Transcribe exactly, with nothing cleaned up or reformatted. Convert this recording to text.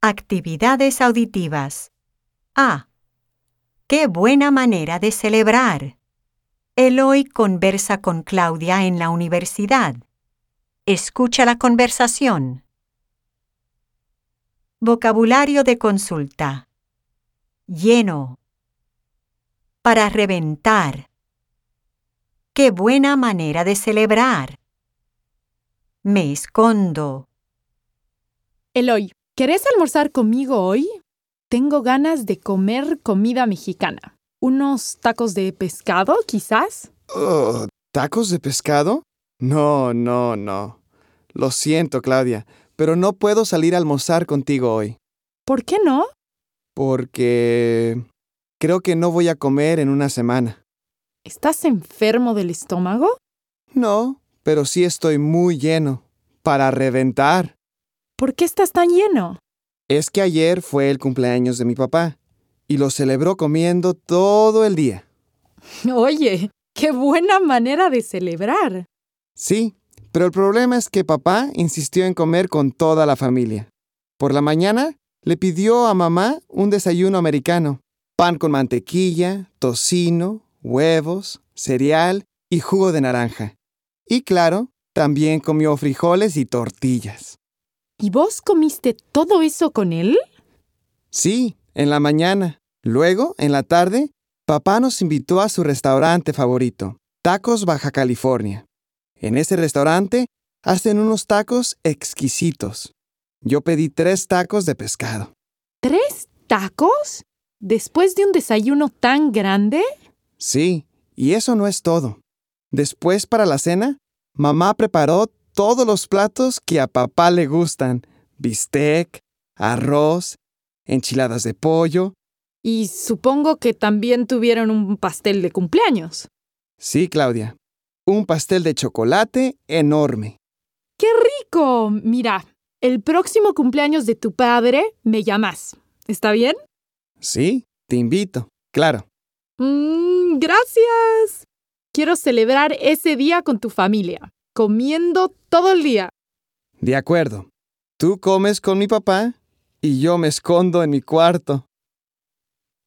Actividades auditivas. A. ¡Qué buena manera de celebrar! Eloy conversa con Claudia en la universidad. Escucha la conversación. Vocabulario de consulta. Lleno. Para reventar. ¡Qué buena manera de celebrar! Me escondo. Eloy, ¿querés almorzar conmigo hoy? Tengo ganas de comer comida mexicana. ¿Unos tacos de pescado, quizás? Oh, ¿tacos de pescado? No, no, no. Lo siento, Claudia, pero no puedo salir a almorzar contigo hoy. ¿Por qué no? Porque creo que no voy a comer en una semana. ¿Estás enfermo del estómago? No, pero sí estoy muy lleno. Para reventar. ¿Por qué estás tan lleno? Es que ayer fue el cumpleaños de mi papá y lo celebró comiendo todo el día. Oye, qué buena manera de celebrar. Sí, pero el problema es que papá insistió en comer con toda la familia. Por la mañana le pidió a mamá un desayuno americano. Pan con mantequilla, tocino, huevos, cereal y jugo de naranja. Y claro, también comió frijoles y tortillas. ¿Y vos comiste todo eso con él? Sí, en la mañana. Luego, en la tarde, papá nos invitó a su restaurante favorito, Tacos Baja California. En ese restaurante hacen unos tacos exquisitos. Yo pedí tres tacos de pescado. ¿Tres tacos? ¿Después de un desayuno tan grande? Sí, y eso no es todo. Después, para la cena, mamá preparó todos los platos que a papá le gustan. Bistec, arroz, enchiladas de pollo. Y supongo que también tuvieron un pastel de cumpleaños. Sí, Claudia. Un pastel de chocolate enorme. ¡Qué rico! Mira, el próximo cumpleaños de tu padre me llamas. ¿Está bien? Sí, te invito, claro. Mm, gracias. Quiero celebrar ese día con tu familia, comiendo todo el día. De acuerdo. Tú comes con mi papá y yo me escondo en mi cuarto.